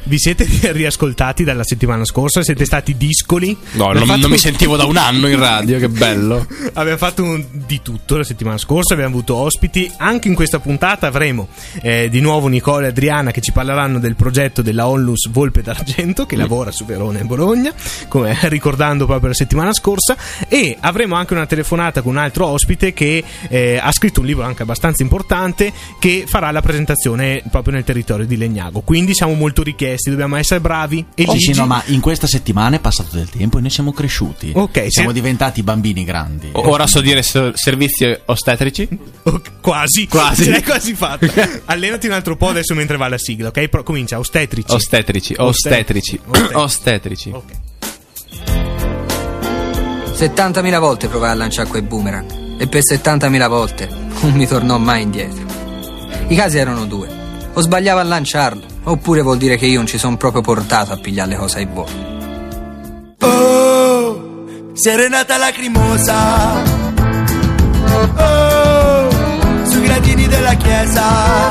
Vi siete riascoltati dalla settimana scorsa? Siete stati discoli? No, non mi sentivo da un anno in radio, che bello. Abbiamo fatto di tutto la settimana scorsa, abbiamo avuto ospiti. Anche in questa puntata avremo di nuovo Nicola e Adriana che ci parleranno del progetto della Onlus Volpe d'Argento, che lavora su Verona e Bologna, come ricordando proprio la settimana scorsa. E avremo anche una telefonata con un altro ospite che ha scritto un libro anche abbastanza importante, che farà la presentazione proprio nel territorio di Legnago. Quindi siamo molto richiesti, dobbiamo essere bravi. E sì, no, ma in questa settimana è passato del tempo e noi siamo cresciuti. Siamo diventati bambini grandi. Ora so dire servizi ostetrici? Quasi. Ce l'hai quasi fatta. Allenati un altro po' adesso mentre va la sigla, ok? Comincia. Ostetrici. Ok. 70.000 volte provai a lanciare quei boomerang e per 70.000 volte non mi tornò mai indietro. I casi erano due: o sbagliavo a lanciarlo, oppure vuol dire che io non ci sono proprio portato a pigliare le cose ai volo. Oh, serenata lacrimosa, oh, sui gradini della chiesa,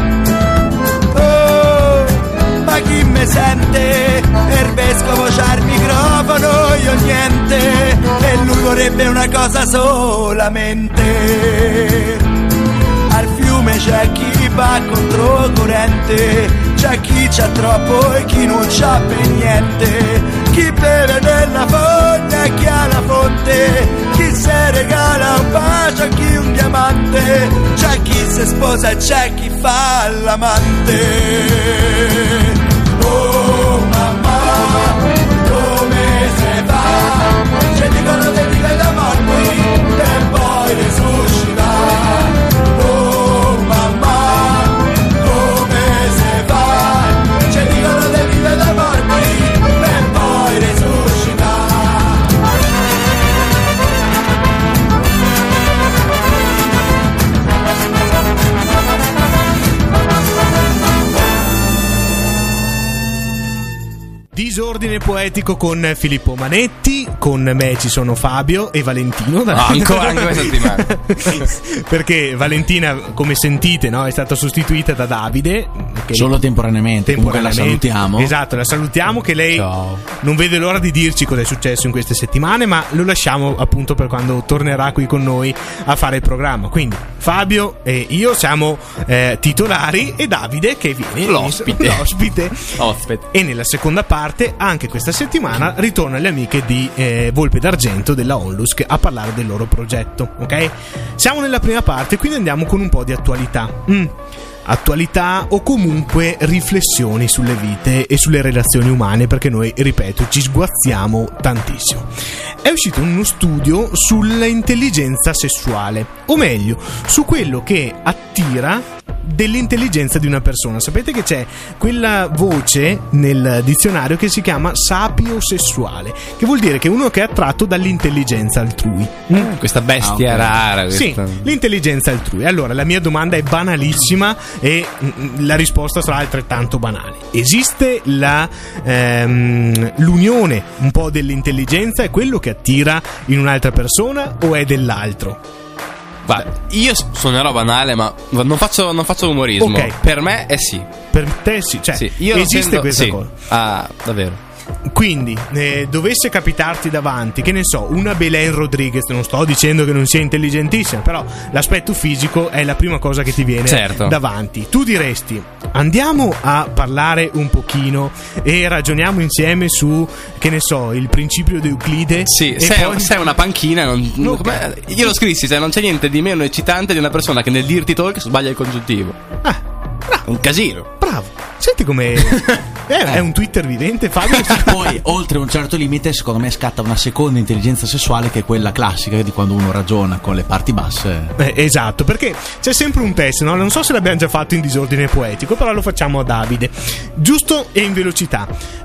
oh, ma chi me sente? Per vescovo c'ha il microfono, io niente, e lui vorrebbe una cosa solamente. Al fiume c'è chi va controcorrente, c'è chi c'ha troppo e chi non c'ha per niente, chi beve nella fogna e chi ha la fonte, chi se regala un bacio a chi un diamante, c'è chi se sposa e c'è chi fa l'amante. Oh mamma, come se va? Ci dicono che vive da morti e poi risuscita. Oh mamma, come se va? Ci dicono che vive da morti e poi risuscita. Disordine poetico con Filippo Manetti. Con me ci sono Fabio e Valentino. Ancora anche questa settimana. Perché Valentina, come sentite, no, è stata sostituita da Davide, solo temporaneamente. Comunque la salutiamo. Esatto, la salutiamo, che lei non vede l'ora di dirci cosa è successo in queste settimane, ma lo lasciamo appunto per quando tornerà qui con noi a fare il programma. Quindi Fabio e io siamo titolari e Davide che viene l'ospite. E nella seconda parte, anche questa settimana, ritornano le amiche di Volpe d'Argento della Onlus a parlare del loro progetto, ok? Siamo nella prima parte, quindi andiamo con un po' di attualità. Attualità o comunque riflessioni sulle vite e sulle relazioni umane, perché noi, ripeto, ci sguazziamo tantissimo. È uscito uno studio sull'intelligenza sessuale, o meglio, su quello che attira dell'intelligenza di una persona. Sapete che c'è quella voce nel dizionario che si chiama sapiosessuale, che vuol dire che è uno che è attratto dall'intelligenza altrui. Questa bestia rara. Sì, l'intelligenza altrui. Allora, la mia domanda è banalissima e la risposta sarà altrettanto banale. Esiste l'unione un po' dell'intelligenza? È quello che attira in un'altra persona o è dell'altro? Io suonerò banale, ma non faccio umorismo. Okay. Per me è sì. Per te sì, cioè sì, io esiste questa cosa. Ah, davvero. Quindi dovesse capitarti davanti, che ne so, una Belen Rodriguez, non sto dicendo che non sia intelligentissima, però l'aspetto fisico è la prima cosa che ti viene davanti. Tu diresti: andiamo a parlare un pochino e ragioniamo insieme su, che ne so, il principio di Euclide. Sì, sei una panchina, io lo scrissi, non c'è niente di meno eccitante di una persona che nel dirti talk sbaglia il congiuntivo. Un casino. Bravo. Senti come è un Twitter vivente, Fabio. Poi oltre un certo limite secondo me scatta una seconda intelligenza sessuale, che è quella classica di quando uno ragiona con le parti basse. Esatto, perché c'è sempre un test, no? Non so se l'abbiamo già fatto in disordine poetico, però lo facciamo a Davide, giusto e in velocità.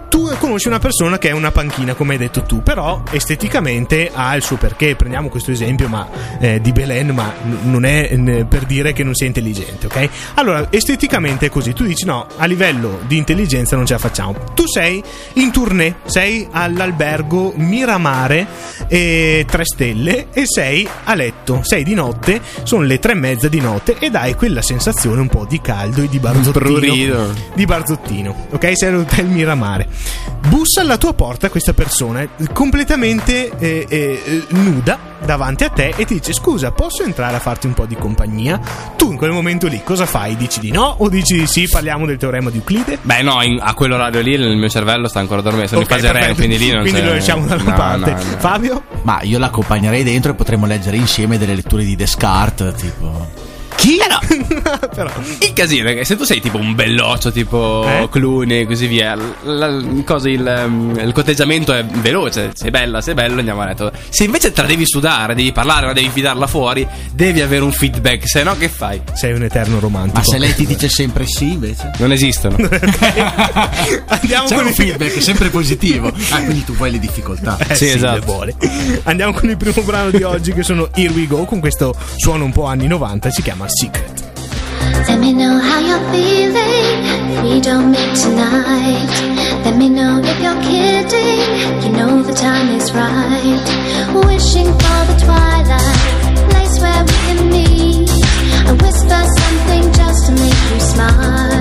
tu conosci una persona che è una panchina, come hai detto tu, però esteticamente ha il suo perché. Prendiamo questo esempio di Belen, ma non è per dire che non sia intelligente, ok? Allora, esteticamente è così. Tu dici no, a livello di intelligenza non ce la facciamo. Tu sei in tournée, sei all'albergo Miramare 3 stelle e sei a letto, sei di notte, sono le 3:30 di notte ed hai quella sensazione un po' di caldo e di barzottino, ok? Sei all'hotel Miramare, bussa alla tua porta questa persona completamente nuda davanti a te e ti dice: scusa, posso entrare a farti un po' di compagnia? Tu in quel momento lì cosa fai? Dici di no o dici di sì? Parliamo del teorema di Euclide? Beh no, a quell'orario lì il mio cervello sta ancora dormendo, sono in fase REM, quindi lì non quindi lo lasciamo da una parte. No. Fabio? Ma io l'accompagnerei dentro e potremmo leggere insieme delle letture di Descartes, tipo... Chi? No. Però il casino è che se tu sei tipo un belloccio tipo Clooney e così via, il cotteggiamento è veloce, sei bello, andiamo a letto. Se invece te la devi sudare, devi parlare, la devi fidarla fuori, devi avere un feedback, se no che fai? Sei un eterno romantico. Ma se lei ti dice sempre sì invece? Non esistono. Andiamo c'è con un feedback sempre positivo. Quindi tu vuoi le difficoltà. Sì, esatto. Vuole. Andiamo con il primo brano di oggi, che sono Here We Go, con questo suono un po' anni 90, si chiama Secret. Let me know how you're feeling. We don't meet tonight. Let me know if you're kidding. You know the time is right. Wishing for the twilight, place where we can meet. I whisper something just to make you smile.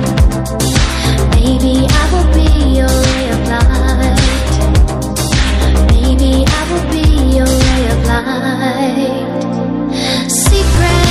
Maybe I will be your ray of light. Maybe I will be your ray of light. Secret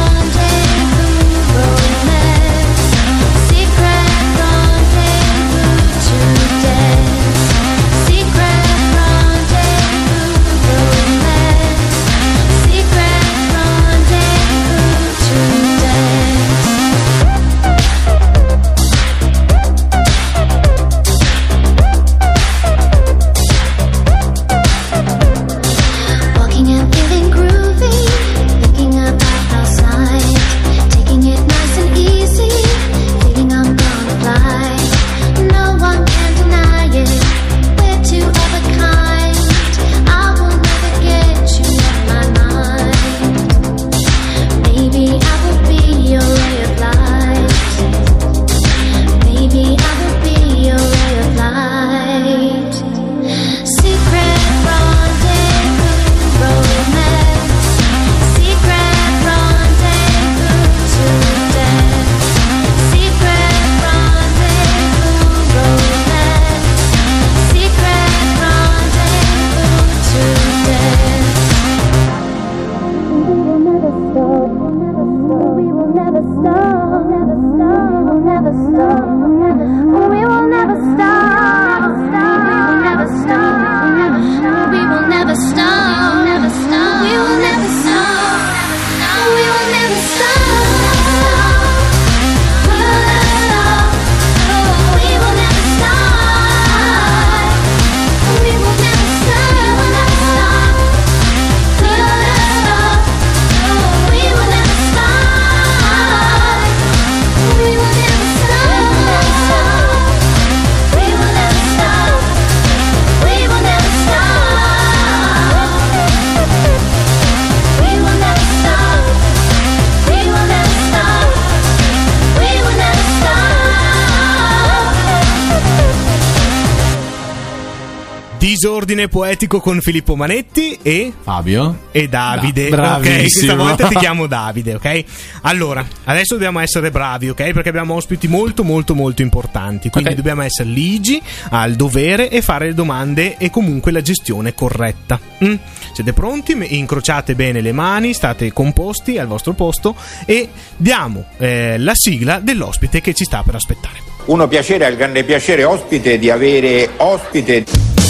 Disordine poetico con Filippo Manetti e Fabio e Davide. Bravissimo. Ok, questa volta ti chiamo Davide, ok? Allora, adesso dobbiamo essere bravi, ok? Perché abbiamo ospiti molto molto molto importanti, quindi dobbiamo essere ligi, al dovere e fare le domande e comunque la gestione corretta. Siete pronti? Incrociate bene le mani, state composti al vostro posto e diamo la sigla dell'ospite che ci sta per aspettare. Uno piacere, ha il grande piacere ospite di avere ospite.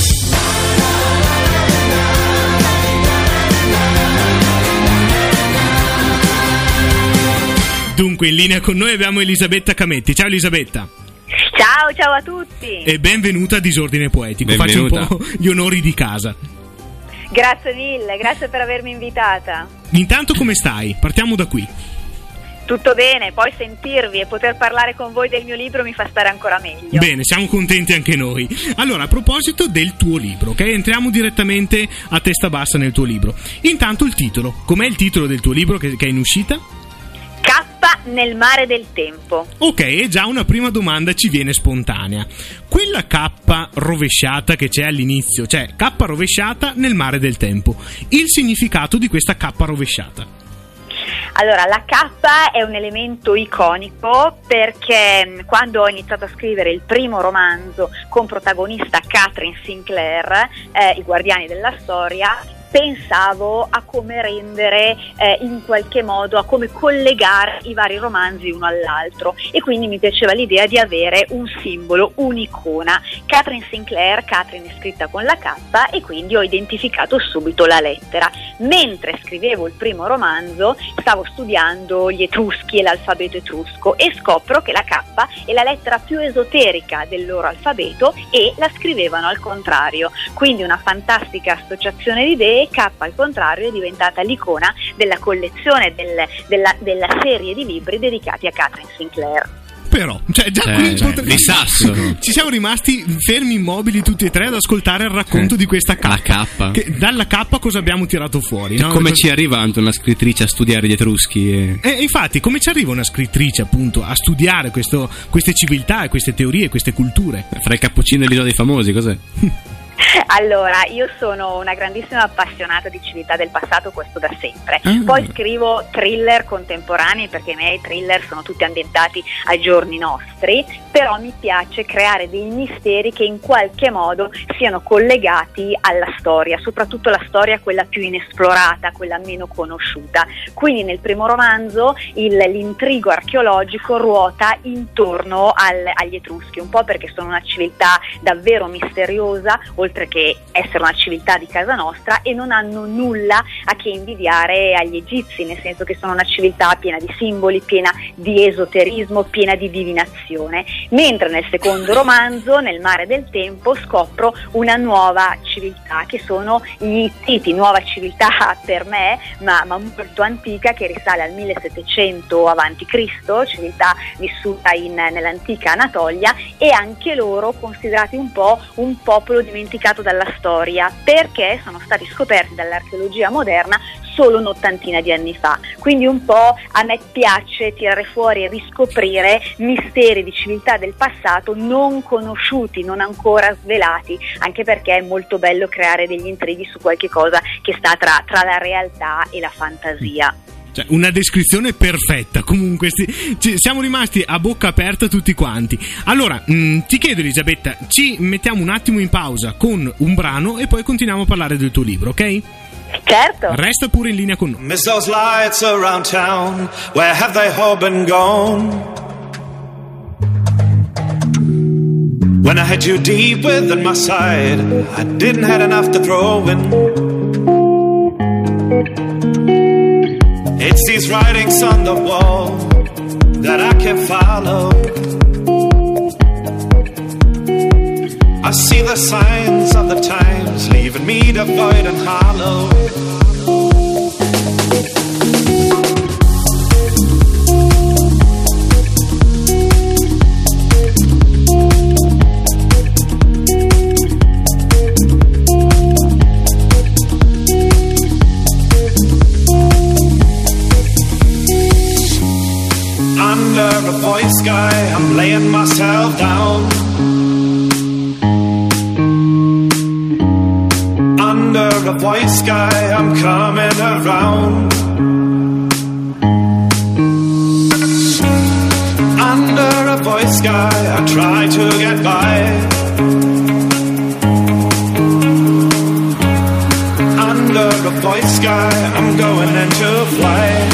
Dunque, in linea con noi abbiamo Elisabetta Cametti. Ciao Elisabetta. Ciao a tutti. E benvenuta a Disordine Poetico. Benvenuta. Faccio un po' gli onori di casa. Grazie mille, grazie per avermi invitata. Intanto come stai? Partiamo da qui. Tutto bene, poi sentirvi e poter parlare con voi del mio libro mi fa stare ancora meglio. Bene, siamo contenti anche noi. Allora, a proposito del tuo libro, ok? Entriamo direttamente a testa bassa nel tuo libro. Intanto il titolo. Com'è il titolo del tuo libro che è in uscita? K nel mare del tempo. Ok, e già una prima domanda ci viene spontanea. Quella K rovesciata che c'è all'inizio, cioè K rovesciata nel mare del tempo, il significato di questa K rovesciata? Allora, la K è un elemento iconico perché quando ho iniziato a scrivere il primo romanzo con protagonista Catherine Sinclair, I Guardiani della Storia, pensavo a come rendere in qualche modo, a come collegare i vari romanzi uno all'altro, e quindi mi piaceva l'idea di avere un simbolo, un'icona. Catherine Sinclair, Catherine è scritta con la K, e quindi ho identificato subito la lettera. Mentre scrivevo il primo romanzo stavo studiando gli Etruschi e l'alfabeto etrusco e scopro che la K è la lettera più esoterica del loro alfabeto e la scrivevano al contrario, quindi una fantastica associazione di idee. K al contrario è diventata l'icona della collezione della serie di libri dedicati a Catherine Sinclair. Però, cioè già qui di sasso ci siamo rimasti fermi immobili tutti e tre ad ascoltare il racconto di questa K. La K. Che, dalla K cosa abbiamo tirato fuori? Cioè, no? come ci arriva anche una scrittrice a studiare gli Etruschi? Infatti, come ci arriva una scrittrice appunto a studiare queste civiltà e queste teorie e queste culture? Fra il cappuccino e l'isola dei famosi, cos'è? Allora, io sono una grandissima appassionata di civiltà del passato, questo da sempre. Poi scrivo thriller contemporanei perché i miei thriller sono tutti ambientati ai giorni nostri, però mi piace creare dei misteri che in qualche modo siano collegati alla storia, soprattutto la storia quella più inesplorata, quella meno conosciuta. Quindi nel primo romanzo l'intrigo archeologico ruota intorno agli Etruschi, un po' perché sono una civiltà davvero misteriosa, oltre che essere una civiltà di casa nostra, e non hanno nulla a che invidiare agli egizi, nel senso che sono una civiltà piena di simboli, piena di esoterismo, piena di divinazione. Mentre nel secondo romanzo, nel mare del tempo, scopro una nuova civiltà che sono gli Ittiti, nuova civiltà per me, ma molto antica, che risale al 1700 a.C., civiltà vissuta nell'antica Anatolia, e anche loro considerati un po' un popolo dimenticato dalla storia, perché sono stati scoperti dall'archeologia moderna solo un'ottantina di anni fa. Quindi un po' a me piace tirare fuori e riscoprire misteri di civiltà del passato non conosciuti, non ancora svelati, anche perché è molto bello creare degli intrighi su qualche cosa che sta tra la realtà e la fantasia. Cioè, una descrizione perfetta. Comunque siamo rimasti a bocca aperta tutti quanti. Allora, ti chiedo, Elisabetta, ci mettiamo un attimo in pausa con un brano e poi continuiamo a parlare del tuo libro, ok? Certo. Resta pure in linea con noi. Miss those lights around town, where have they all been gone? When I had you deep within my side, I didn't have enough to throw in. It's these writings on the wall that I can't follow. I see the signs of the times, leaving me devoid and hollow. Under a voice sky, I'm laying myself down. Under a voice sky, I'm coming around. Under a voice sky, I try to get by. Under a voice sky, I'm going into flight.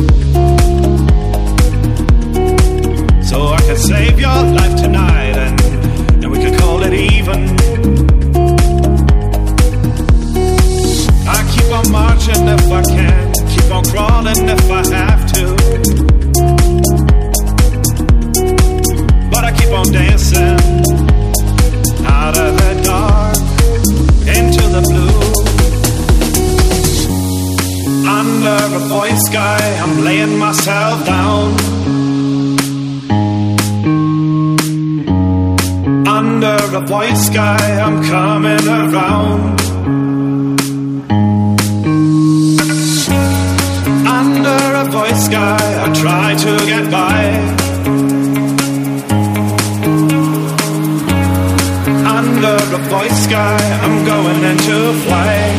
Save your life tonight and a void sky, I'm laying myself down. Under a void sky, I'm coming around. Under a void sky, I try to get by. Under a void sky, I'm going into flight.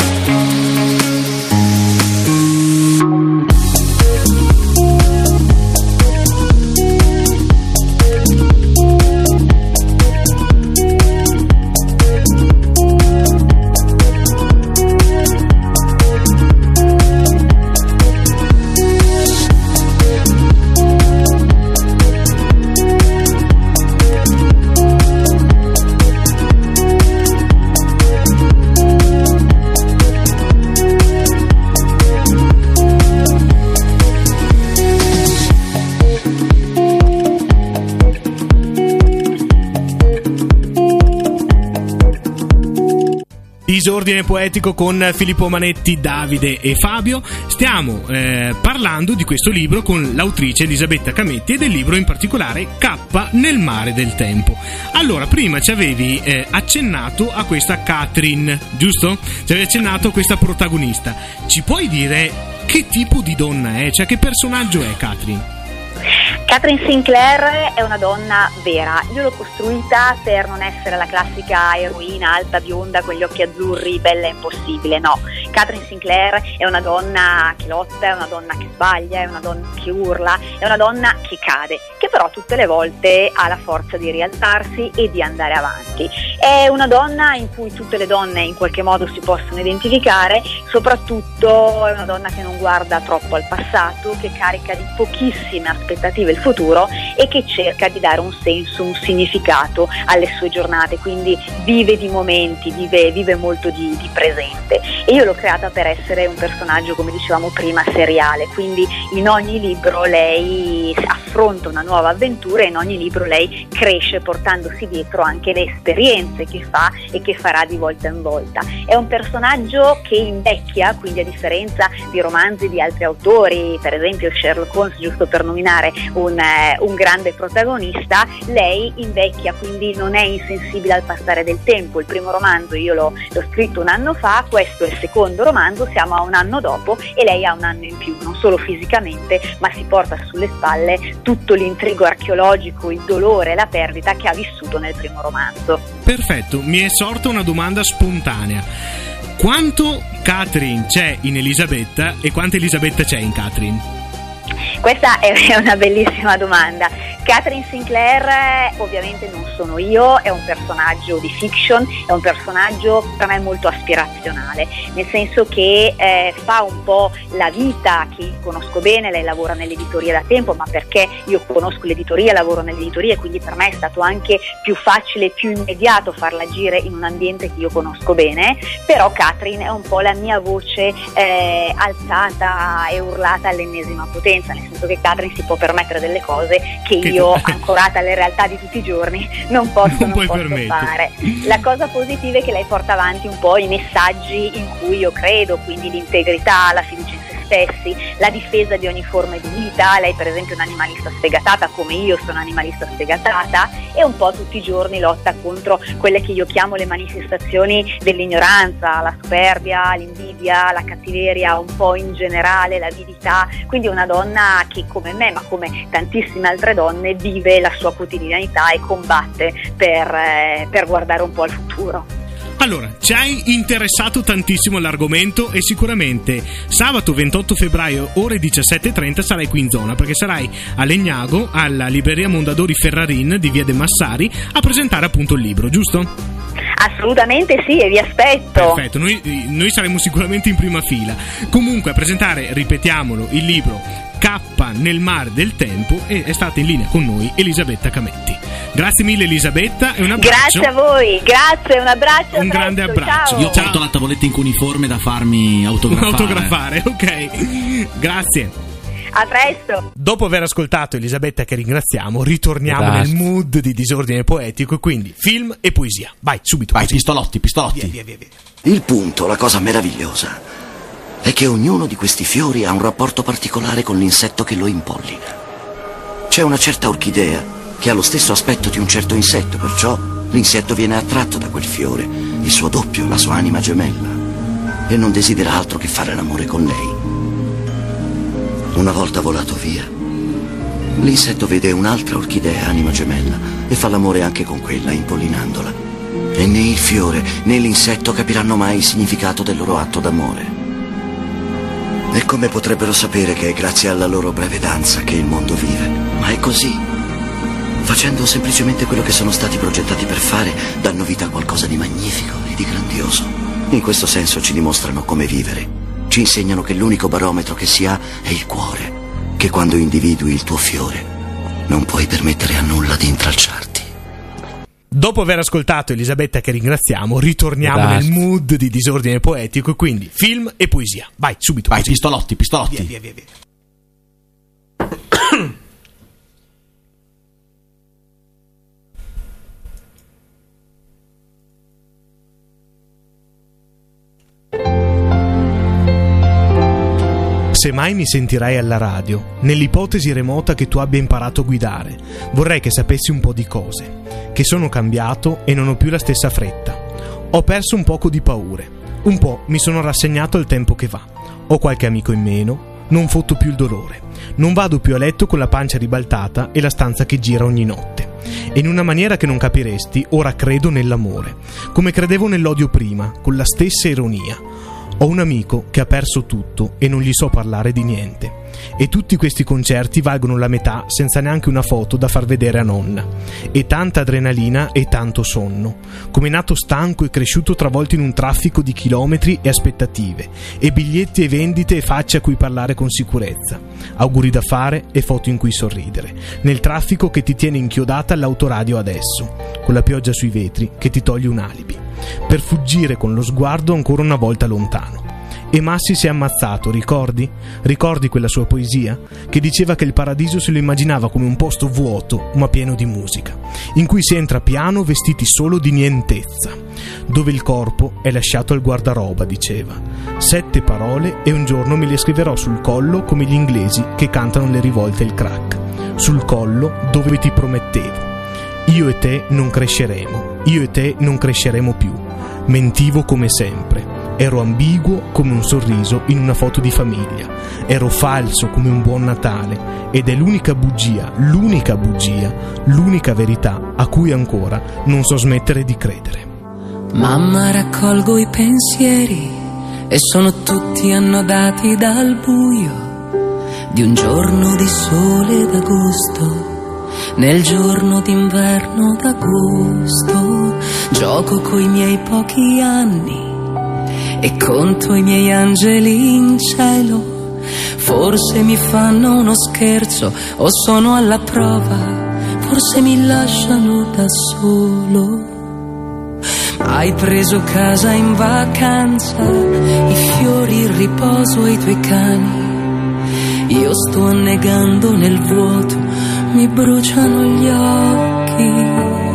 Disordine poetico con Filippo Manetti, Davide e Fabio. Stiamo parlando di questo libro con l'autrice Elisabetta Cametti e del libro in particolare K nel mare del tempo. Allora, prima ci avevi accennato a questa Catherine, giusto? Ci avevi accennato a questa protagonista. Ci puoi dire che tipo di donna è? Cioè, che personaggio è Catherine? Catherine Sinclair è una donna vera. Io l'ho costruita per non essere la classica eroina alta, bionda, con gli occhi azzurri, bella e impossibile, no. Catherine Sinclair è una donna che lotta, è una donna che sbaglia, è una donna che urla, è una donna che cade, che però tutte le volte ha la forza di rialzarsi e di andare avanti. È una donna in cui tutte le donne in qualche modo si possono identificare, soprattutto è una donna che non guarda troppo al passato, che carica di pochissime aspettative il futuro e che cerca di dare un senso, un significato alle sue giornate, quindi vive di momenti, vive molto di presente. E io l'ho creata per essere un personaggio, come dicevamo prima, seriale, quindi in ogni libro lei affronta una nuova avventura e in ogni libro lei cresce portandosi dietro anche le esperienze che fa e che farà di volta in volta. È un personaggio che invecchia, quindi a differenza di romanzi di altri autori, per esempio Sherlock Holmes, giusto per nominare un grande protagonista, lei invecchia, quindi non è insensibile al passare del tempo. Il primo romanzo io l'ho scritto un anno fa, questo è il secondo romanzo, siamo a un anno dopo e lei ha un anno in più, non solo fisicamente, ma si porta sulle spalle tutto l'intrigo archeologico, il dolore e la perdita che ha vissuto nel primo romanzo. Perfetto, mi è sorta una domanda spontanea. Quanto Catherine c'è in Elisabetta e quanta Elisabetta c'è in Catherine? Questa è una bellissima domanda. Catherine Sinclair ovviamente non sono io, è un personaggio di fiction, è un personaggio per me molto aspirazionale, nel senso che fa un po' la vita che conosco bene. Lei lavora nell'editoria da tempo, ma perché io conosco l'editoria, lavoro nell'editoria e quindi per me è stato anche più facile, più immediato farla agire in un ambiente che io conosco bene. Però Catherine è un po' la mia voce alzata e urlata all'ennesima potenza, nel senso che Catherine si può permettere delle cose che io, ancorata alle realtà di tutti i giorni, non posso fare. La cosa positiva è che lei porta avanti un po' i messaggi in cui io credo, quindi l'integrità, la fiducia in se stessi, la difesa di ogni forma di vita. Lei per esempio è un'animalista sfegatata, come io sono animalista sfegatata, e un po' tutti i giorni lotta contro quelle che io chiamo le manifestazioni dell'ignoranza, la superbia, l'invidia, la cattiveria, un po' in generale, l'avidità. Quindi è una donna che, come me, ma come tantissime altre donne, vive la sua quotidianità e combatte per guardare un po' al futuro. Allora, ci hai interessato tantissimo l'argomento e sicuramente sabato 28 febbraio ore 17:30 sarai qui in zona, perché sarai a Legnago, alla libreria Mondadori Ferrarin di Via De Massari, a presentare appunto il libro, giusto? Assolutamente sì, e vi aspetto. Perfetto, noi saremo sicuramente in prima fila. Comunque a presentare, ripetiamolo, il libro K nel mare del tempo, e è stata in linea con noi Elisabetta Cametti. Grazie mille Elisabetta e un abbraccio. Grazie a voi, grazie, un abbraccio. Un grande abbraccio. Ciao. Io porto la tavoletta in cuniforme da farmi autografare. Ok, grazie. A presto. Dopo aver ascoltato Elisabetta, che ringraziamo, ritorniamo nel mood di disordine poetico, quindi film e poesia. Vai, subito. Vai, così. pistolotti. Via. Il punto, la cosa meravigliosa, è che ognuno di questi fiori ha un rapporto particolare con l'insetto che lo impollina. C'è una certa orchidea che ha lo stesso aspetto di un certo insetto, perciò l'insetto viene attratto da quel fiore, il suo doppio, la sua anima gemella, e non desidera altro che fare l'amore con lei. Una volta volato via, l'insetto vede un'altra orchidea, anima gemella, e fa l'amore anche con quella, impollinandola. E né il fiore né l'insetto capiranno mai il significato del loro atto d'amore. E come potrebbero sapere che è grazie alla loro breve danza che il mondo vive? Ma è così. Facendo semplicemente quello che sono stati progettati per fare, danno vita a qualcosa di magnifico e di grandioso. In questo senso ci dimostrano come vivere. Ci insegnano che l'unico barometro che si ha è il cuore, che quando individui il tuo fiore non puoi permettere a nulla di intralciarti. Dopo aver ascoltato Elisabetta, che ringraziamo, ritorniamo nel mood di disordine poetico, e quindi film e poesia. Vai, subito. Vai, pistolotti. Via. Se mai mi sentirai alla radio, nell'ipotesi remota che tu abbia imparato a guidare, vorrei che sapessi un po' di cose, che sono cambiato e non ho più la stessa fretta. Ho perso un poco di paure, un po' mi sono rassegnato al tempo che va. Ho qualche amico in meno, non fotto più il dolore. Non vado più a letto con la pancia ribaltata e la stanza che gira ogni notte. E in una maniera che non capiresti, ora credo nell'amore, come credevo nell'odio prima, con la stessa ironia. Ho un amico che ha perso tutto e non gli so parlare di niente. E tutti questi concerti valgono la metà senza neanche una foto da far vedere a nonna. E tanta adrenalina e tanto sonno. Come nato stanco e cresciuto travolto in un traffico di chilometri e aspettative, e biglietti e vendite e facce a cui parlare con sicurezza. Auguri da fare e foto in cui sorridere. Nel traffico che ti tiene inchiodata all'autoradio adesso, con la pioggia sui vetri che ti toglie un alibi, per fuggire con lo sguardo ancora una volta lontano. E Massi si è ammazzato, ricordi? Ricordi quella sua poesia? Che diceva che il paradiso se lo immaginava come un posto vuoto ma pieno di musica, in cui si entra piano vestiti solo di nientezza, dove il corpo è lasciato al guardaroba, diceva. 7 parole e un giorno me le scriverò sul collo come gli inglesi che cantano le rivolte e il crack. Sul collo dove ti promettevo: io e te non cresceremo, io e te non cresceremo più. Mentivo come sempre. Ero ambiguo come un sorriso in una foto di famiglia. Ero falso come un buon Natale. Ed è l'unica bugia, l'unica verità a cui ancora non so smettere di credere. Mamma, raccolgo i pensieri e sono tutti annodati dal buio di un giorno di sole d'agosto, nel giorno d'inverno d'agosto. Gioco coi miei pochi anni e conto i miei angeli in cielo. Forse mi fanno uno scherzo o sono alla prova, forse mi lasciano da solo. Hai preso casa in vacanza, i fiori, il riposo e i tuoi cani. Io sto annegando nel vuoto, mi bruciano gli occhi.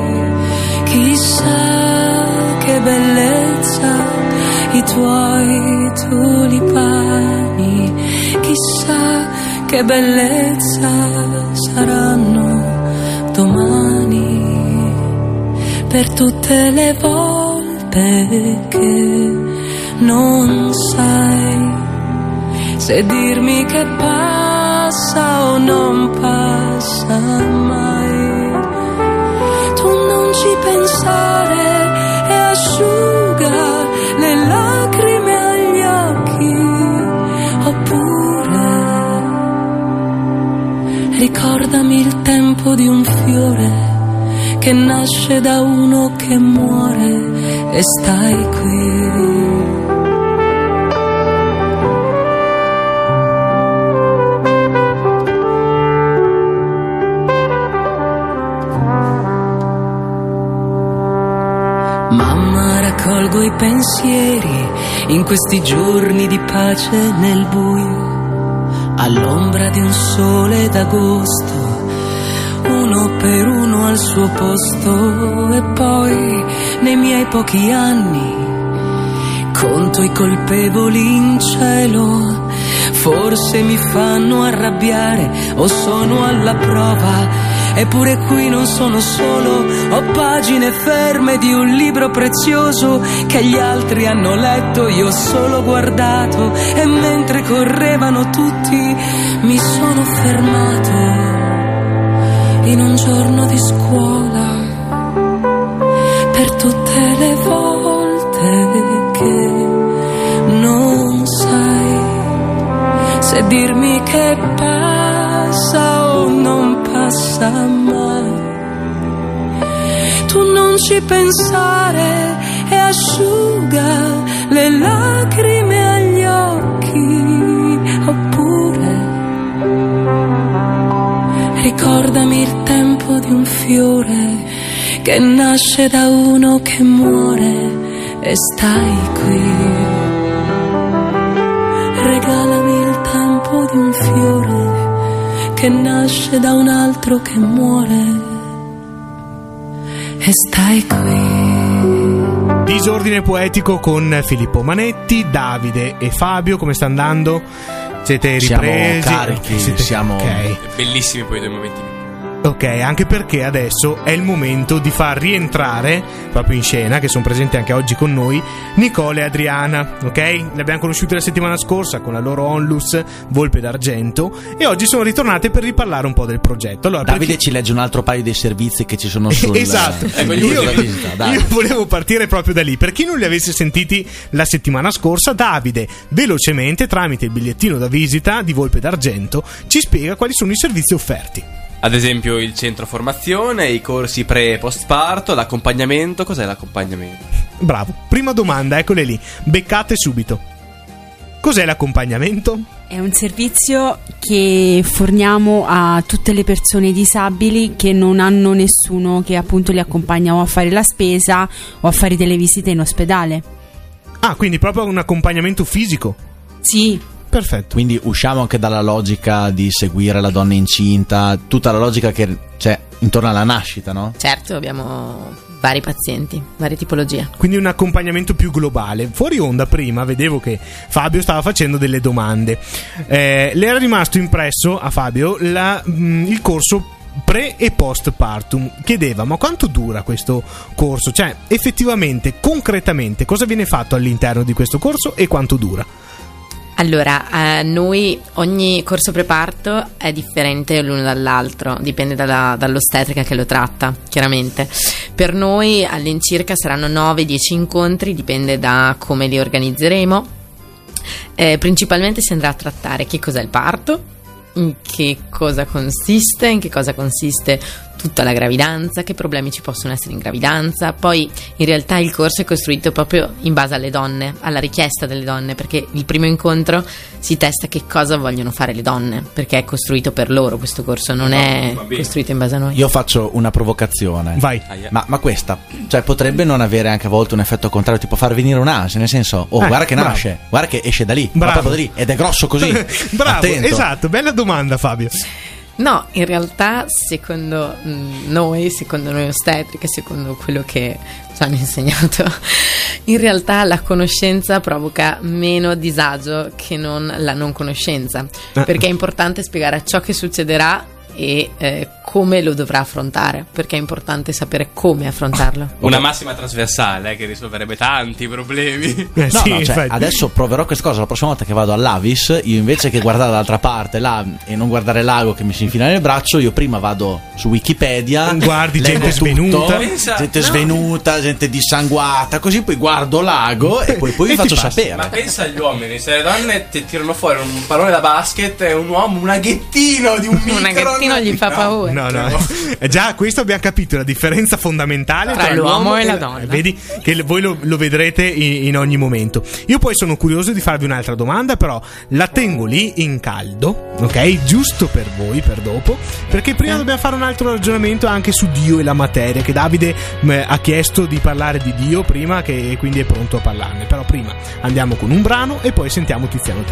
Chissà che bellezza i tuoi tulipani, chissà che bellezza saranno domani, per tutte le volte che non sai se dirmi che passa o non passa mai. Tu non ci pensare e asciuga le lacrime agli occhi, oppure ricordami il tempo di un fiore che nasce da uno che muore e stai qui. Raccolgo i pensieri in questi giorni di pace nel buio, all'ombra di un sole d'agosto, uno per uno al suo posto. E poi nei miei pochi anni conto i colpevoli in cielo. Forse mi fanno arrabbiare o sono alla prova. Eppure qui non sono solo, ho pagine ferme di un libro prezioso che gli altri hanno letto, io ho solo guardato. E mentre correvano tutti mi sono fermato in un giorno di scuola per tutte le volte che non sai se dirmi che passa o non passa mai. Tu non ci pensare e asciuga le lacrime agli occhi, oppure ricordami il tempo di un fiore che nasce da uno che muore e stai qui. Regalami il tempo di un fiore che nasce da un altro che muore e stai qui. Disordine poetico con Filippo Manetti, Davide e Fabio. Come sta andando? Siete ripresi? Siamo carichi, siamo okay. Bellissimi poi i due momenti. Ok, anche perché adesso è il momento di far rientrare proprio in scena, che sono presenti anche oggi con noi, Nicole e Adriana, ok? Le abbiamo conosciute la settimana scorsa con la loro onlus Volpe d'Argento e oggi sono ritornate per riparlare un po' del progetto. Allora, Davide ci legge un altro paio dei servizi che ci sono sul esatto. Io volevo partire proprio da lì. Per chi non li avesse sentiti la settimana scorsa, Davide velocemente tramite il bigliettino da visita di Volpe d'Argento ci spiega quali sono i servizi offerti. Ad esempio il centro formazione, i corsi pre e post parto, l'accompagnamento. Cos'è l'accompagnamento? Bravo, prima domanda, eccole lì, beccate subito. Cos'è l'accompagnamento? È un servizio che forniamo a tutte le persone disabili che non hanno nessuno che appunto li accompagna o a fare la spesa o a fare delle visite in ospedale. Ah, quindi proprio un accompagnamento fisico? Sì. Perfetto. Quindi usciamo anche dalla logica di seguire la donna incinta, tutta la logica che c'è intorno alla nascita, no? Certo, abbiamo vari pazienti, varie tipologie. Quindi un accompagnamento più globale. Fuori onda prima vedevo che Fabio stava facendo delle domande. Le era rimasto impresso a Fabio il corso pre e post partum. Chiedeva: ma quanto dura questo corso? Cioè effettivamente, concretamente, cosa viene fatto all'interno di questo corso e quanto dura? Allora, noi ogni corso preparto è differente l'uno dall'altro, dipende dall'ostetrica che lo tratta, chiaramente. Per noi all'incirca saranno 9-10 incontri, dipende da come li organizzeremo. Principalmente si andrà a trattare che cos'è il parto, in che cosa consiste tutta la gravidanza, che problemi ci possono essere in gravidanza. Poi in realtà il corso è costruito proprio in base alle donne, alla richiesta delle donne, perché il primo incontro si testa che cosa vogliono fare le donne, perché è costruito per loro questo corso, non è costruito in base a noi. Io faccio una provocazione. Vai. Ma questa, cioè, potrebbe non avere anche a volte un effetto contrario, tipo far venire un'ansia, nel senso, guarda che nasce, guarda che esce da lì, ma proprio da lì, ed è grosso così. Bravo, attento. Esatto, bella domanda, Fabio. No, in realtà secondo noi ostetriche, secondo quello che ci hanno insegnato, in realtà la conoscenza provoca meno disagio che non la non conoscenza, perché è importante spiegare ciò che succederà e come lo dovrà affrontare, perché è importante sapere come affrontarlo. Una massima trasversale che risolverebbe tanti problemi. Cioè, adesso proverò questa cosa la prossima volta che vado all'Avis. Io invece che guardare dall'altra parte là e non guardare l'ago che mi si infila nel braccio, io prima vado su Wikipedia, guardi gente svenuta, gente dissanguata, così poi guardo l'ago e poi vi faccio sapere. Ma pensa agli uomini, se le donne ti tirano fuori un pallone da basket e un uomo un aghettino di un micron, gli fa paura. No. Già questo abbiamo capito la differenza fondamentale tra l'uomo e la donna. Vedi che voi lo vedrete in ogni momento. Io poi sono curioso di farvi un'altra domanda, però la tengo lì in caldo, ok? Giusto per voi, per dopo, perché prima dobbiamo fare un altro ragionamento anche su Dio e la materia, che Davide ha chiesto di parlare di Dio prima, che quindi è pronto a parlarne. Però prima andiamo con un brano e poi sentiamo Tiziano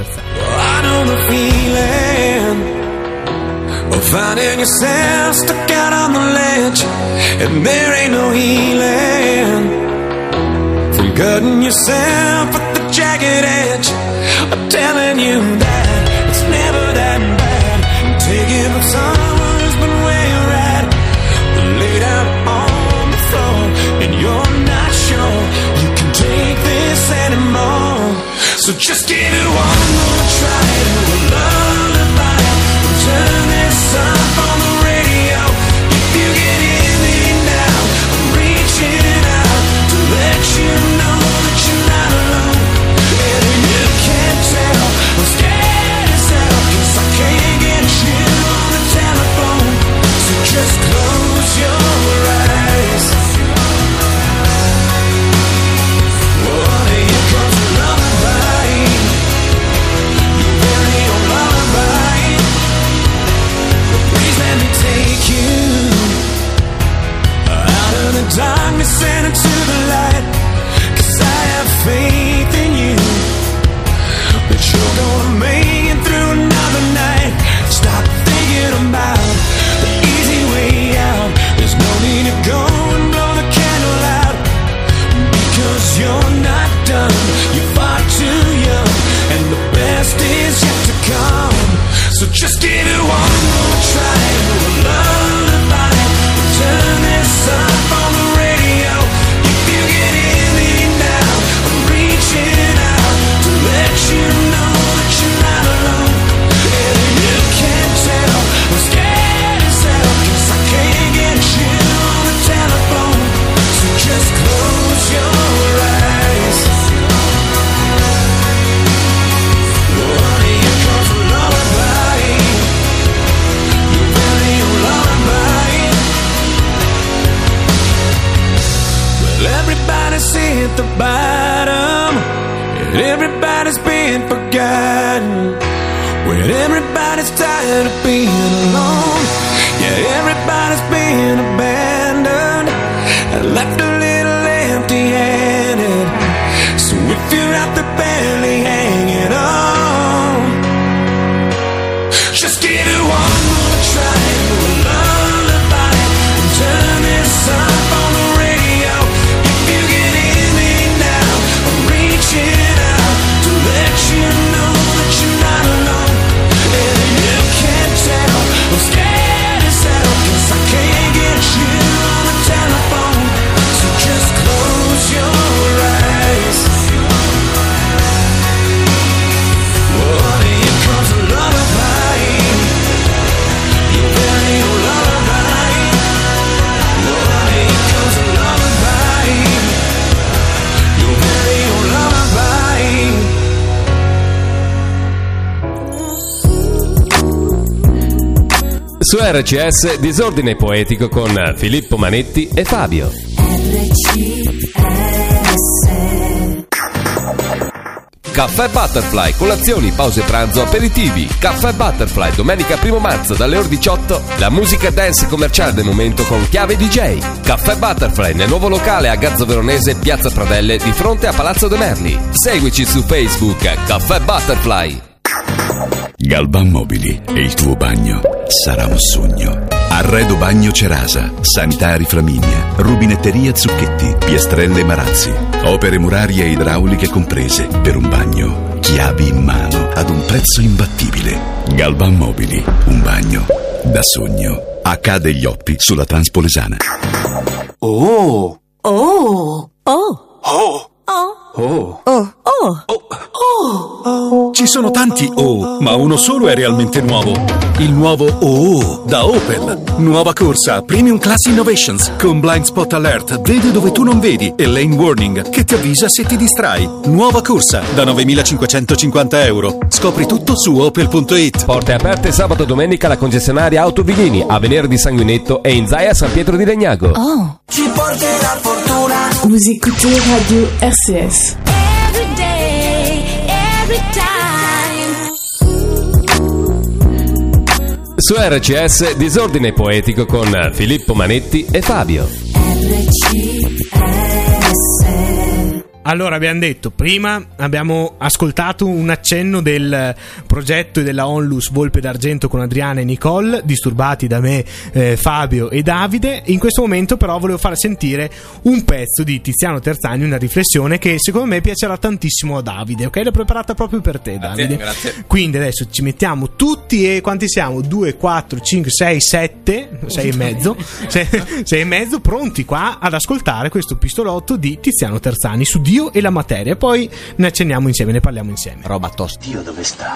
Terzano. Of finding yourself stuck out on the ledge, and there ain't no healing from cutting yourself at the jagged edge. I'm telling you that it's never that bad. I'm taking up someone's been where you're at. Laid out on the floor, and you're not sure you can take this anymore. So just give it one more try to a lullaby. Turn this up on the radio. If you get in me now, I'm reaching out to let you know that you're not alone. And you can't tell, I'm scared as hell, 'cause I can't get you on the telephone. So just close your eyes. Oh, here comes a lullaby. Your very own lullaby. Please let me take you out of the darkness and into the light. 'Cause I have faith in you, that you're gonna make it through another night. Stop thinking about the easy way out. There's no need to go and blow the candle out, because you're not done. You're far too young, and the best is yet to come. So just give it one more try to a lullaby. Turn this up on the radio. If you get in me now, I'm reaching out to let you know that you're not alone. And you can't tell, I'm scared as hell, 'cause I can't get you on the telephone. So just close your eyes. Oh, here comes a lullaby. Your very own lullaby. Well, everybody's hit the bottom, and everybody's been forgotten. When everybody's tired of being alone, yeah, everybody's been abandoned and left a little empty-handed. So if you're out there barely hanging on, just give it one more try to a lullaby. Turn this up on the radio. If you get in me now, I'm reaching out to let you know that you're not alone. And you can't tell, I'm scared as hell, 'cause I can't get you on the telephone. So just close your eyes. Oh, here comes a lullaby. Your very own lullaby. Oh, here comes a lullaby. Your very own lullaby. Su RCS Disordine Poetico con Filippo Manetti e Fabio. Caffè Butterfly, colazioni, pause pranzo, aperitivi. Caffè Butterfly, domenica 1 marzo dalle ore 18, la musica dance commerciale del momento con chiave DJ. Caffè Butterfly nel nuovo locale a Gazzo Veronese, Piazza Pradelle, di fronte a Palazzo De Merli. Seguici su Facebook, Caffè Butterfly. Galban Mobili e il tuo bagno sarà un sogno. Arredo Bagno Cerasa, Sanitari Flaminia, Rubinetteria Zucchetti, Piastrelle Marazzi. Opere murarie e idrauliche comprese per un bagno. Chiavi in mano ad un prezzo imbattibile. Galban Mobili, un bagno da sogno. H degli Oppi sulla Transpolesana. Oh! Oh! Oh! Oh! Oh! Oh! Oh! Ci sono tanti oh, ma uno solo è realmente nuovo. Il nuovo oh da Opel. Nuova corsa Premium Class Innovations con Blind Spot Alert, vedi dove tu non vedi, e Lane Warning che ti avvisa se ti distrai. Nuova corsa da 9.550 euro. Scopri tutto su opel.it. Porte aperte sabato e domenica alla concessionaria Auto Vigini, a Venere di Sanguinetto e in Zaia San Pietro di Legnago. Oh! Ci porterà fortuna. Vous écoutez Radio RCS. Every day, every time. Su RCS Disordine Poetico con Filippo Manetti e Fabio. RCS. Allora, abbiamo detto prima, abbiamo ascoltato un accenno del progetto della Onlus Volpe d'Argento con Adriana e Nicole, disturbati da me, Fabio e Davide. In questo momento però volevo far sentire un pezzo di Tiziano Terzani, una riflessione che secondo me piacerà tantissimo a Davide, ok? L'ho preparata proprio per te, Davide. Grazie. Quindi adesso ci mettiamo tutti e quanti siamo? 2, 4, 5, 6, 7, 6 e mezzo 6 e mezzo pronti qua ad ascoltare questo pistolotto di Tiziano Terzani su Dio e la materia, poi ne accenniamo insieme, ne parliamo insieme. Roba tosta. Dio dove sta?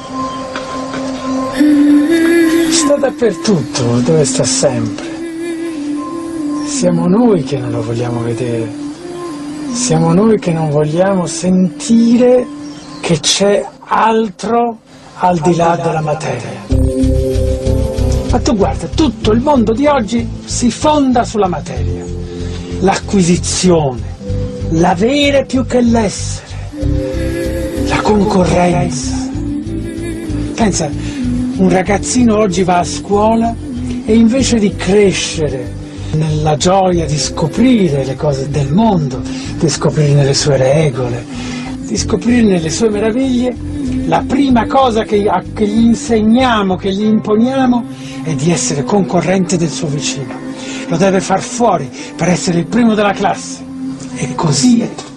Sta dappertutto, dove sta sempre. Siamo noi che non lo vogliamo vedere. Siamo noi che non vogliamo sentire che c'è altro al di là della materia. Ma tu guarda, tutto il mondo di oggi si fonda sulla materia. L'acquisizione, l'avere più che l'essere, la concorrenza. Pensa, un ragazzino oggi va a scuola e invece di crescere nella gioia di scoprire le cose del mondo, di scoprire le sue regole, di scoprire le sue meraviglie, la prima cosa che gli insegniamo, che gli imponiamo, è di essere concorrente del suo vicino. Lo deve far fuori per essere il primo della classe. E così è tutto.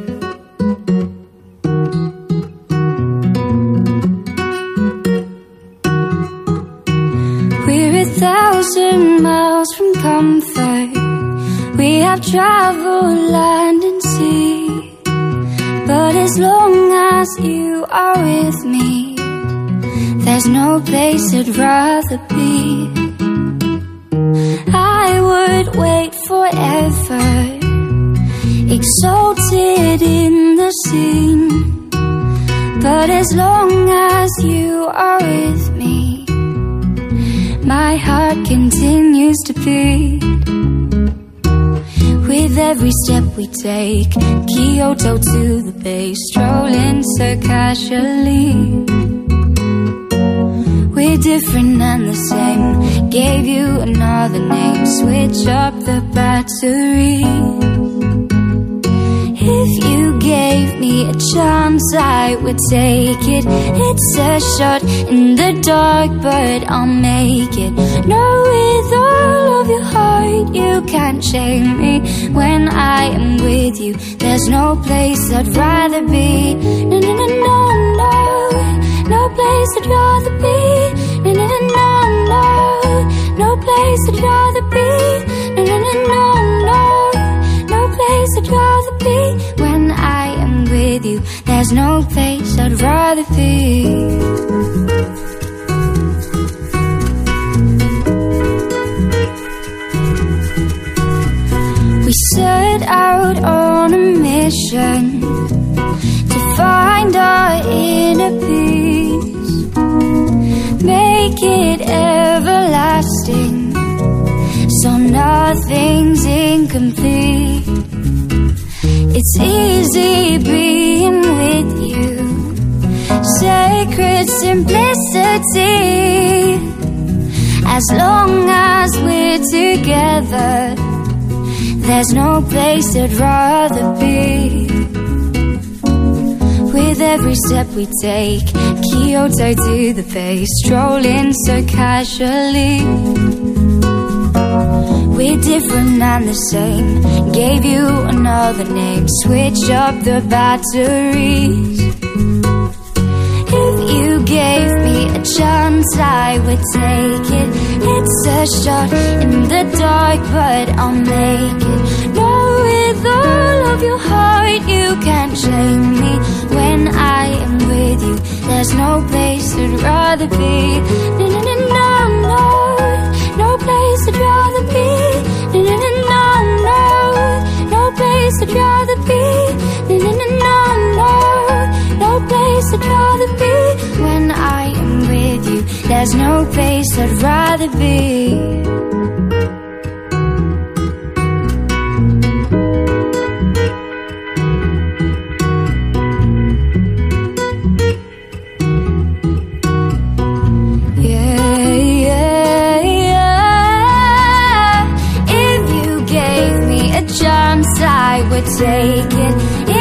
We're 1,000 miles from comfort. We have traveled land and sea. But as long as you are with me, there's no place I'd rather be. I would wait forever, exalted in the scene. But as long as you are with me, my heart continues to beat. With every step we take, Kyoto to the bay, strolling so casually. We're different and the same, gave you another name, switch up the battery. If you gave me a chance, I would take it. It's a shot in the dark, but I'll make it. No, with all of your heart, you can't shame me. When I am with you, there's no place I'd rather be. No, no, no, no, no. No place I'd rather be. No, no, no, no, no. No place I'd rather be. No, no, no, no, no. No place I'd rather be. When I am with you, there's no place I'd rather be. We set out on a mission to find our inner peace, make it everlasting, so nothing's incomplete. It's easy being with you, sacred simplicity. As long as we're together, there's no place I'd rather be. With every step we take, Kyoto to the bay, strolling so casually. We're different and the same, gave you another name, switch up the batteries. If you gave me a chance, I would take it. It's a shot in the dark, but I'll make it. No, with all of your heart, you can't shame me. When I am with you, there's no place I'd rather be. No, no, no, no, no. No place I'd rather be. No, no, no, no, no. No place I'd rather be. No, no, no, no, no. No place I'd rather be. When I am with you, there's no place I'd rather be. I would take it.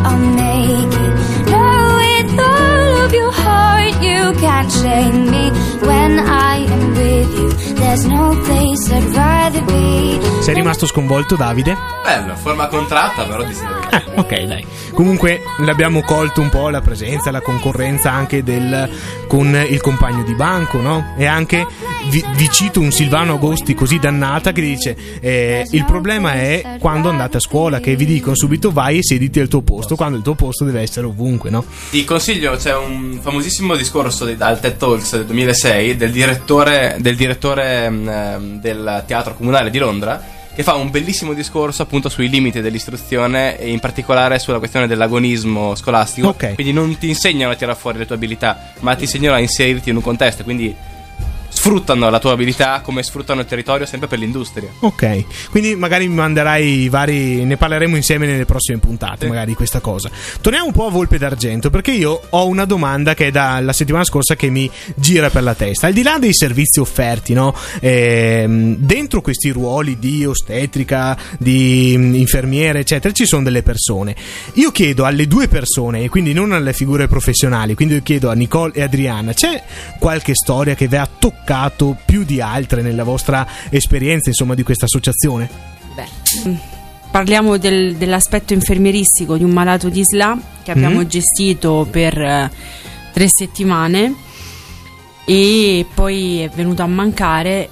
I'll make it. No, with all of your heart you can't shake me. When I am with you, there's no place I'd rather be. Sei rimasto sconvolto, Davide? Bello, forma contratta, però ti sei ok, dai. Comunque l'abbiamo colto un po' la presenza, la concorrenza anche con il compagno di banco, no? E anche vi cito un Silvano Agosti così dannata che dice il problema è quando andate a scuola, che vi dicono subito vai e sediti al tuo posto, quando il tuo posto deve essere ovunque, no? Ti consiglio, c'è un famosissimo discorso al TED Talks del 2006 del direttore del Teatro Comunale di Londra, che fa un bellissimo discorso appunto sui limiti dell'istruzione e in particolare sulla questione dell'agonismo scolastico. Okay. Quindi non ti insegnano a tirare fuori le tue abilità, ma ti insegnano a inserirti in un contesto, quindi sfruttano la tua abilità come sfruttano il territorio sempre per l'industria. Ok, quindi magari mi manderai i vari, ne parleremo insieme nelle prossime puntate, sì. Magari questa cosa. Torniamo un po' a Volpe d'Argento, perché io ho una domanda che è dalla settimana scorsa che mi gira per la testa. Al di là dei servizi offerti, no? Dentro questi ruoli di ostetrica, di infermiere eccetera, ci sono delle persone. Io chiedo alle due persone, e quindi non alle figure professionali, quindi io chiedo a Nicole e Adriana, c'è qualche storia che vi ha toccato più di altre nella vostra esperienza, insomma, di questa associazione? Parliamo dell'aspetto infermieristico di un malato di SLA che abbiamo gestito per 3 settimane e poi è venuto a mancare.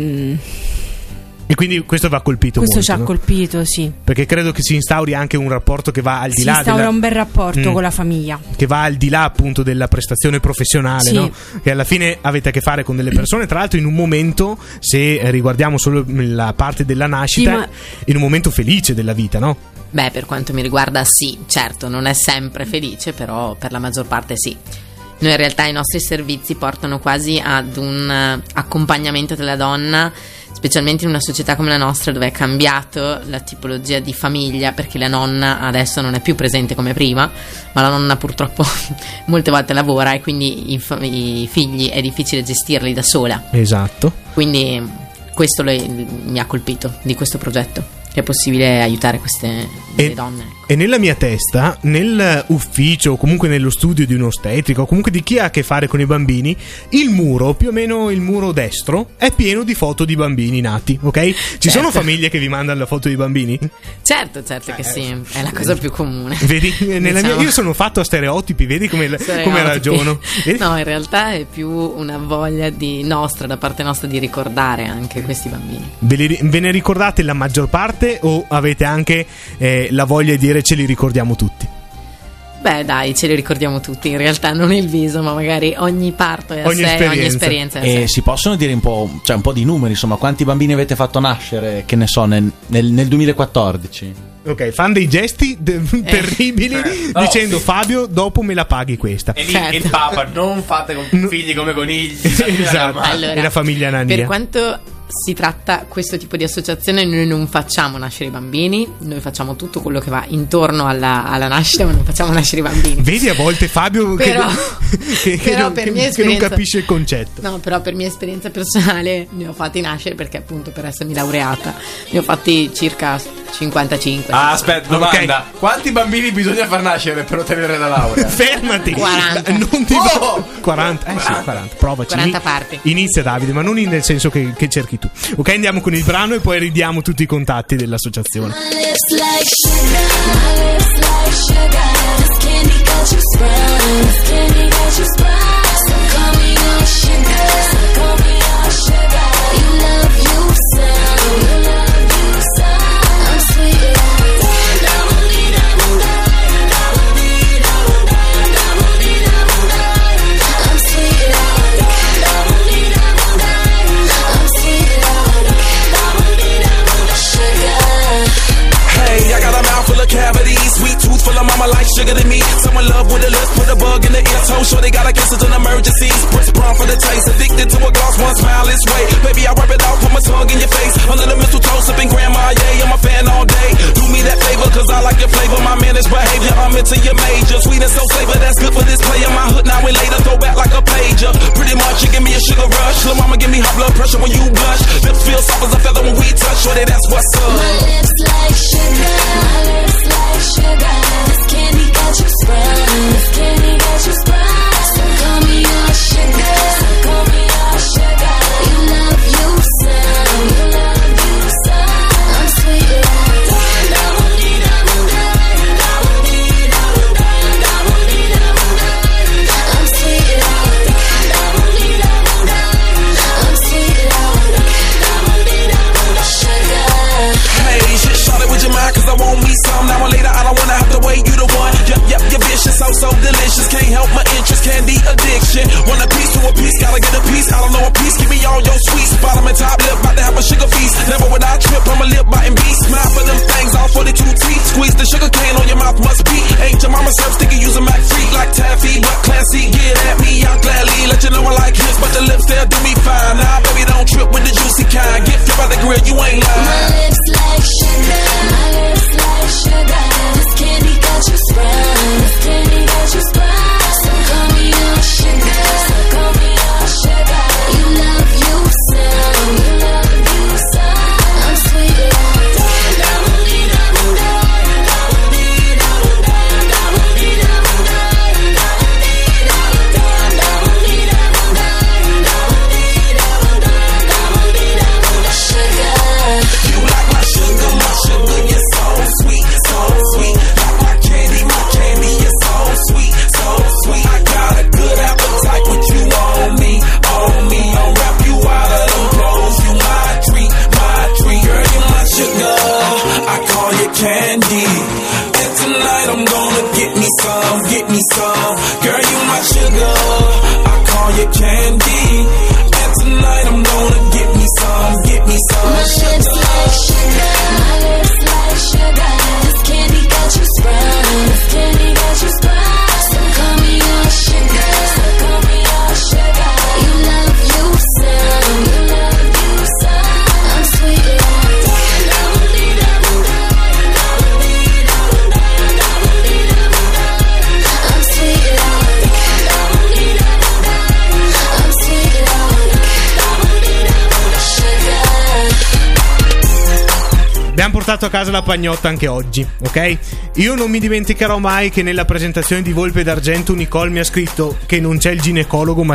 E quindi questo va colpito questo molto, ci ha colpito, sì. Perché credo che si instauri anche un rapporto che va al di là. Si instaura un bel rapporto con la famiglia, che va al di là appunto della prestazione professionale, sì. No? Che alla fine avete a che fare con delle persone, tra l'altro in un momento, se riguardiamo solo la parte della nascita, in un momento felice della vita, no? Beh, per quanto mi riguarda sì, certo, non è sempre felice, però per la maggior parte sì. Noi in realtà i nostri servizi portano quasi ad un accompagnamento della donna, specialmente in una società come la nostra dove è cambiato la tipologia di famiglia, perché la nonna adesso non è più presente come prima, ma la nonna purtroppo molte volte lavora e quindi i figli è difficile gestirli da sola. Esatto. Quindi questo mi ha colpito di questo progetto, che è possibile aiutare queste donne. E nella mia testa, nell'ufficio o comunque nello studio di un ostetrico o comunque di chi ha a che fare con i bambini, il muro, più o meno il muro destro, è pieno di foto di bambini nati, ok? Ci sono famiglie che vi mandano la foto di bambini? Certo che sì, è la cosa più comune. Vedi, io sono fatto a stereotipi, vedi come ragiono? Vedi? No, in realtà è più una voglia da parte nostra di ricordare anche questi bambini. Ve ne ricordate la maggior parte o avete anche la voglia di dire ce li ricordiamo tutti? Beh dai, ce li ricordiamo tutti, in realtà non il viso, ma magari ogni parto è a sé, ogni esperienza è a sé. E si possono dire un po' di numeri, insomma, quanti bambini avete fatto nascere, che ne so, nel 2014? Ok, fanno dei gesti terribili dicendo Fabio, dopo me la paghi questa. E lì il Papa, non fate con figli come conigli. Esatto. Allora, e la famiglia Nania. Per quanto si tratta questo tipo di associazione, noi non facciamo nascere i bambini, noi facciamo tutto quello che va intorno alla nascita, ma non facciamo nascere i bambini. Vedi a volte Fabio però che non capisce il concetto. No, però per mia esperienza personale ne ho fatti nascere, perché appunto per essermi laureata ne ho fatti circa 55. Aspetta, domanda: quanti bambini bisogna far nascere per ottenere la laurea? Fermati. 40. Non ti 40. Sì, 40. Provaci. 40 parti. Inizia Davide, ma non nel senso che cerchi tu. Ok, andiamo con il brano e poi ridiamo tutti i contatti dell'associazione. Sugar to me, someone love with a lip, put a bug in the ear, toe sure they got a guess it's an emergency. Press brown for the taste, addicted to a gloss, one smile is way. Baby, I rub it off, put my tongue in your face. Under the mistletoe, sipping grandma, yeah, I'm a fan all day. Do me that favor, cause I like your flavor, my managed behavior, I'm into your major. Sweet and so flavor, that's good for this player. My hood now and later, throw back like a pager. Pretty much, you give me a sugar rush. Lil' mama, give me high blood pressure when you blush. Lips feel soft as a feather when we touch, shorty, that's what's up. My lips like sugar, my lips like sugar. This candy Yep, you're vicious, so delicious. Can't help my interest, candy addiction. Want a piece to a piece, gotta get a piece. I don't know a piece, give me all your sweets. Bottom and top lip, about to have a sugar feast. Never would I trip, I'm a lip biting beast. Smile for them things, all 42 teeth. Squeeze the sugar cane on your mouth, must be. Ain't your mama serve sticky, use a Mac free like taffy. But classy, get at me, I'll gladly let you know I like his. But the lips, they'll do me fine. Nah, baby, don't trip with the juicy kind. Get flip out the grill, you ain't lying. My lips like sugar, my lips like sugar. This candy got you sprung, this candy got you sprung. So call me your sugar, so call me your sugar. You love you some, you love you some. I'm sweet like candy. And tonight I'm gonna get me some. Girl, you my sugar. I call you candy. And tonight I'm gonna get me some. My lips like sugar, my lips like sugar. This candy got you sprung, this candy got you sprung. So call me your sugar, so call me your sugar. You love you some, you love you some. I'm sweet like Abbiamo portato a casa la pagnotta anche oggi, ok? Io non mi dimenticherò mai che nella presentazione di Volpe d'Argento Nicole mi ha scritto che non c'è il ginecologo ma